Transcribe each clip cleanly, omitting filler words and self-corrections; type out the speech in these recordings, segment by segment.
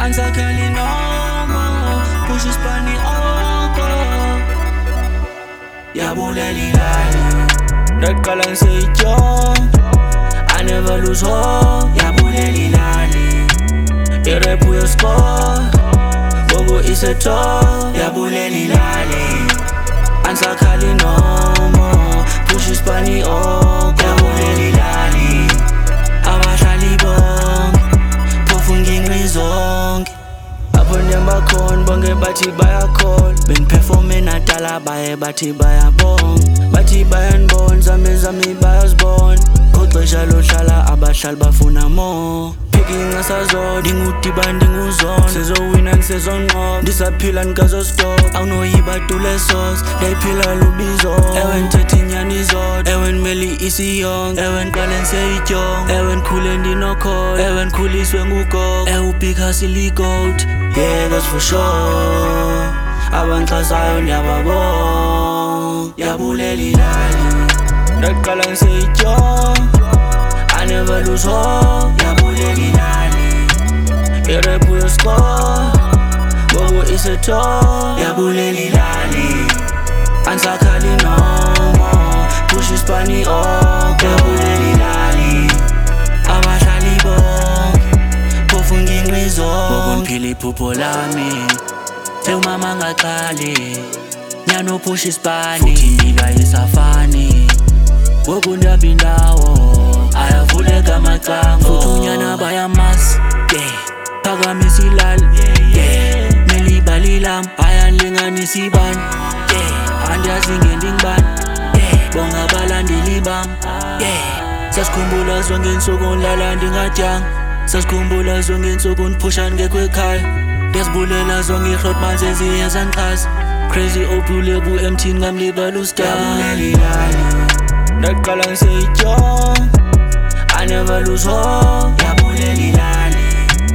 angisakhali no more, push isipani oko. Yabulela ilali, ndaqala ngiseyitshonga, I never lose hope. Yabulela ilali, i-rap uyoscore, ngoku isetop. Yabulela ilali, angisakhali no more, push isipani oko. Yabulela ilali, abahlali bonke phofu ngingqi zonke. Apho ndembakhona bonke bathi bayakholwa, bengiperforme eNatala baye bathi bayabonga, bathi bayandibona zami bayazibona. Ngoxesha lohlala abahlali bafuna more, picking ngasazodwa, ndingudiba ndinguzona, sizowina ngisezonqoba, ndisaphila ndikazostop. Awunoyibadule sauce, ndayiphila lubizo. Ewe ndithetha inyani zodwa, ewe ndimele isiyonke, ewe ndiqale ndiseyityonga, ewe ndikhule ndinokholo, ewe ndikhuliswe ngugogo, ewe ubhikha siligoat. Yeah, that's for sure, abangixhasayo ndiyababonga. Yabulela ilali, ndaqala ngiseyitshonga, I never lose hope. Yabulela ilali, i-rap uyoscore, ngoku isetop. Yabulela ilali, angisakhali no more, push isipani oko. Yabulela ilali, abahlali bonke phofu ngingqi zonke. Ngoku ngiphila iphupho lami, umama angaqali, nyano push isipani, futhi impilo ayisafani. Ngoku ndiyapha indawo, ayavuleka amacanga, futhi unyana bayamazi, phakamisa ilali, mele ibali lam, ayandilinganisa ibani, andiyazi ngendingibani, bonga abalandeli bam. Sasikhumbula zonke iintsuku ndilala ndingatyanga, sasikhumbula zonke iintsuku ndiphusha ndingekho ekhaya, ndiyazibulela zonke iirhot manzi eziye zandixhasa. Crazy ophuleka emthini ngamlibala ustar. Yabulela ilali, ndaqala ngiseyitshonga, I never lose hope. Yabulela ilali,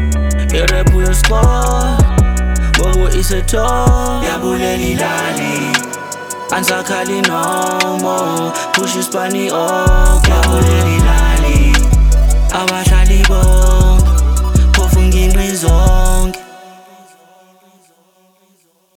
i-rap uyoscore, ngoku isetop. Yabulela ilali, angisakhali no more, push isipani oko. Yabulela ilali, abahlali bonke